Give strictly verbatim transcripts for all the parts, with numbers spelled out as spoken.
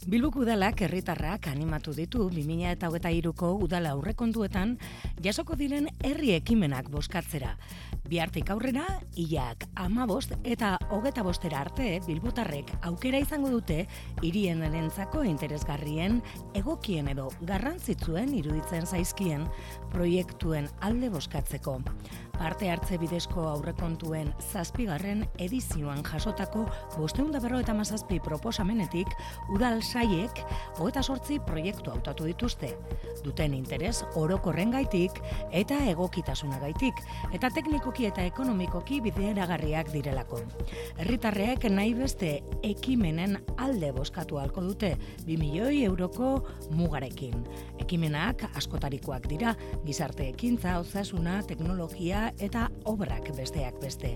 Bilboko udalak herritarrak animatu ditu bi mila hogeita hiruko udala aurrekontuetan jasoko diren herri ekimenak bozkatzera. Bihartik aurrera, hilak hamabost eta hogeita bostera arte bilbotarrek aukera izango dute hirienentzako interesgarrien, egokien edo garrantzitsuen iruditzen zaizkien proiektuen alde bozkatzeko. Parte hartze bidezko aurrekontuen zazpigarren edizioan jasotako bostehun eta berrogeita hamazazpi proposamenetik udal saiek hogeita zortzi proiektu hautatu dituzte, duten interes orokorrengaitik eta egokitasunagaitik, eta teknikoki eta ekonomikoki bideragarriak direlako. Herritarrek nahi beste ekimenen alde bozkatu ahalko dute bi milioi euroko mugarekin. Ekimenak askotarikoak dira, gizarte ekintza, osasuna, teknologia eta obrak besteak beste.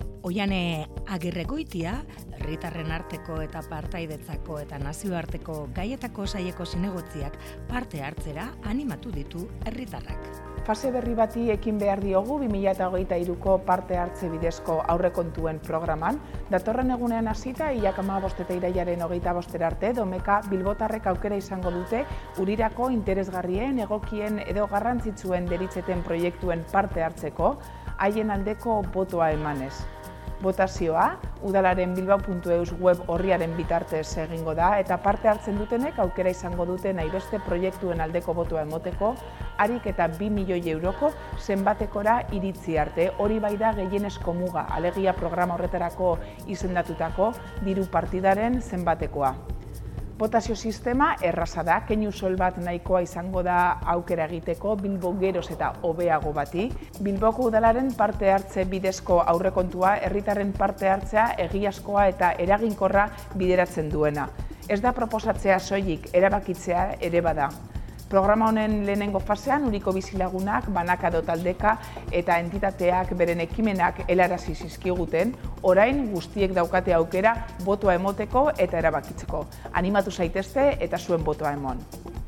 Oiane Agirregoitia, herritarren arteko eta partaidetzako eta nazioarteko gaietako saieko zinegotziak parte hartzera animatu ditu herritarrak. Fase berri bati ekin behar diogu bi mila hogeita hiruko parte hartze bidezko aurrekontuen programan. Datorren egunean hasita hilak hamabost eta irailaren hogeita bostera arte domeka bilbotarrek aukera izango dute urirako interesgarrien, egokien edo garrantzitsuen deritzeten proiektuen parte hartzeko, haien aldeko botoa emanez. Botazioa udalaren bilbao puntu eus web orriaren bitartez egingo da eta parte hartzen dutenek aukera izango dute nahi beste proiektuen aldeko botoa emoteko, harik eta bi milioi euroko zenbatekora iritzi arte. Hori bai da gehienezko muga, alegia programa horretarako izendatutako diru partidaren zenbatekoa. Botazio sistema erraza da, keinu soil bat nahikoa izango da aukera egiteko Bilbo geroz eta hobeago bati. Bilboko udalaren parte hartze bidezko aurrekontua herritarren parte hartzea egiazkoa eta eraginkorra bideratzen duena. Ez da proposatzea soilik, erabakitzea ere bada. Programa honen lehenengo fasean uriko bizilagunak, banakado taldeka eta entitateak beren ekimenak helarazi zizkiguten, orain guztiek daukate aukera botoa emoteko eta erabakitzeko. Animatu zaitezte eta zuen botoa emon.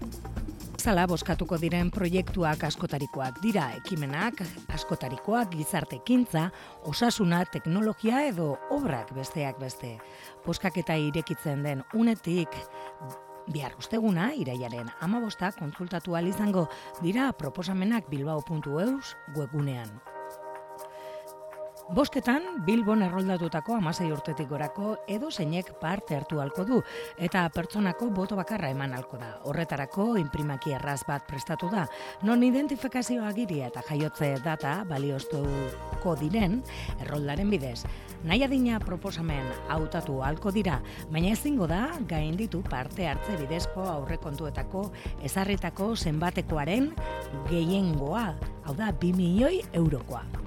Zala bozkatuko diren proiektuak askotarikoak dira, ekimenak askotarikoak, gizarte ekintza, osasuna, teknologia edo obrak besteak beste. Bozkaketa irekitzen den unetik bihar osteguna, irailaren hamabosta kontsultatu ahal izango dira proposamenak bilbao puntu eus webgunean. Bosketan, Bilbon erroldatutako hamasei urtetik gorako edo zeinek parte hartu halko du eta pertsonako boto bakarra eman halko da. Horretarako inprimaki erraz bat prestatu da, non identifikazio agiria eta jaiotze data balioztuko diren erroldaren bidez. Nahi adina proposamen hautatu halko dira, baina ezingo da gainditu parte hartze bidezko aurrekontuetako ezarritako zenbatekoaren gehiengoa, hau da bi milioi eurokoa.